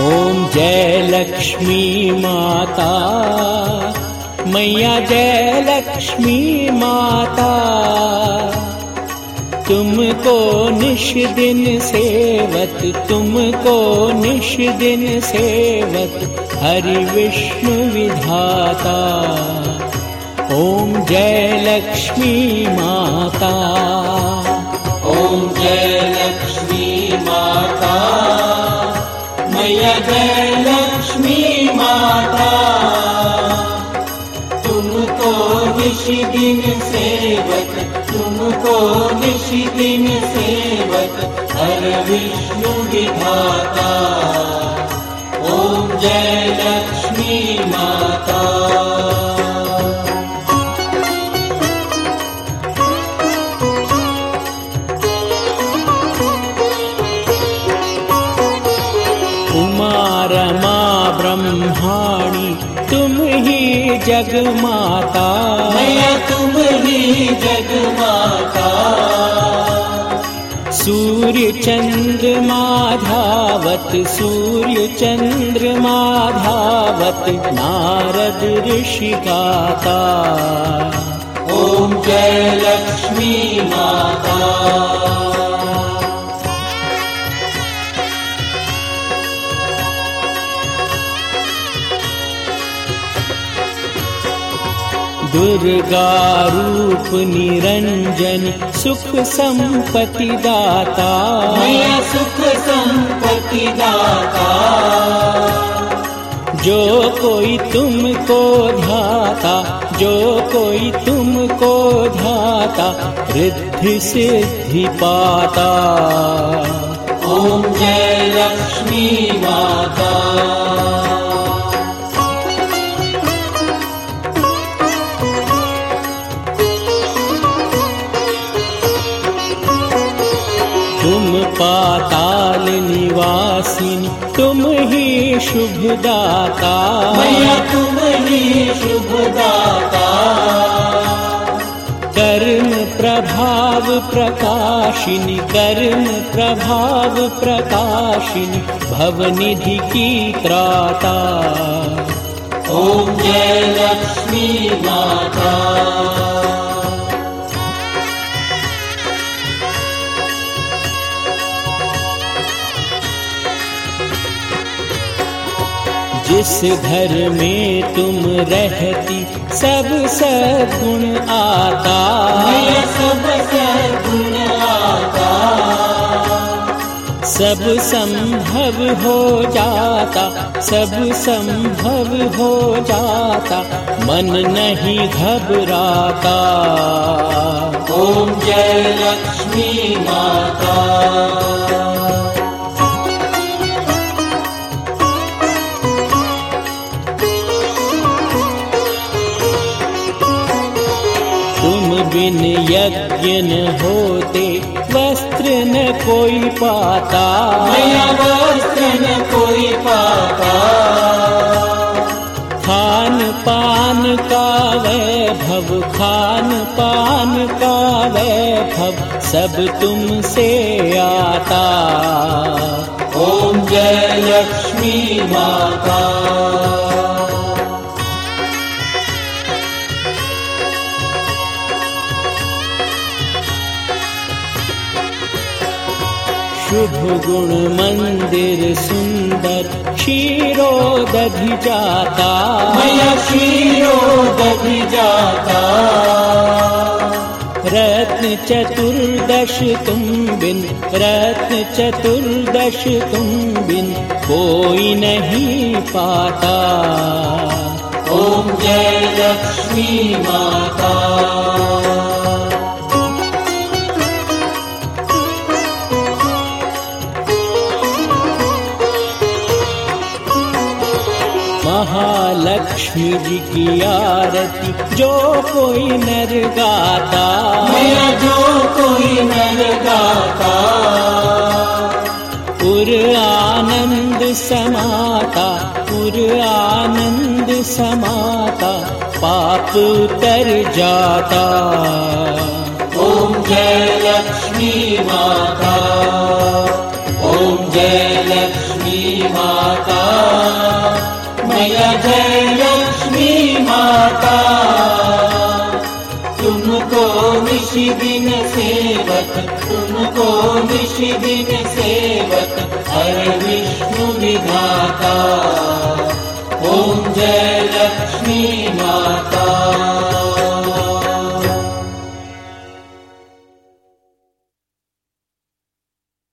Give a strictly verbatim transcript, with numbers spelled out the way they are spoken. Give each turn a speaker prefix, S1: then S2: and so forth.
S1: ओम जय लक्ष्मी माता, मैया जय लक्ष्मी माता। तुमको निश दिन सेवत, तुमको निश दिन सेवत हरि विष्णु विधाता। ओम जय लक्ष्मी माता,
S2: ओम जय लक्ष्मी माता, मैया जय लक्ष्मी माता। तुमको निश दिन सेवक, तुमको निश दिन सेवक हर विष्णु विधाता। ओम जय लक्ष्मी माता।
S1: उमा रमा ब्रह्माणी तुम ही जग माता,
S2: मैया तुम ही जग माता।
S1: सूर्य चंद्रमा धावत, सूर्य चंद्रमा धावत नारद ऋषि गाता।
S2: ओम जय लक्ष्मी माता।
S1: दुर्गा रूप निरंजन सुख संपत्ति दाता,
S2: मैया सुख संपत्ति दाता।
S1: जो कोई तुमको ध्याता, जो कोई तुमको ध्याता रिद्धि सिद्धि पाता।
S2: ओम जय लक्ष्मी माता।
S1: तुम पाताल निवासिनी तुम ही शुभ दाता,
S2: मैया तुम ही शुभ दाता।
S1: कर्म प्रभाव प्रकाशिनी, कर्म प्रभाव प्रकाशिनी भवनिधि की त्राता।
S2: ओम जय लक्ष्मी माता।
S1: जिस घर में तुम रहती सब सद्गुण आता,
S2: मैया सब सद्गुण आता।
S1: सब संभव हो जाता, सब संभव हो जाता मन नहीं घबराता।
S2: ओम जय लक्ष्मी माता।
S1: बिन यज्ञ न होते वस्त्र न कोई पाता,
S2: मैया वस्त्र न कोई पाता।
S1: खान पान का वैभव, खान पान का वैभव सब तुमसे आता।
S2: ओम जय लक्ष्मी माता।
S1: शुभ गुण मंदिर सुंदर क्षीरो दधि जाता,
S2: मैया क्षीरो दधि जाता।
S1: रत्न चतुर्दश तुम बिन, रत्न चतुर्दश तुम बिन कोई नहीं पाता।
S2: ओम जय लक्ष्मी माता।
S1: महालक्ष्मी जी की आरती जो कोई नर गाता,
S2: मैया जो कोई नर गाता।
S1: पुर आनंद समाता, पुर आनंद समाता पाप उतर जाता।
S2: ओम जय लक्ष्मी माता। ओम जय लक्ष्मी माता, मैया जय लक्ष्मी माता। तुमको निश दिन सेवक, तुमको निश दिन सेवक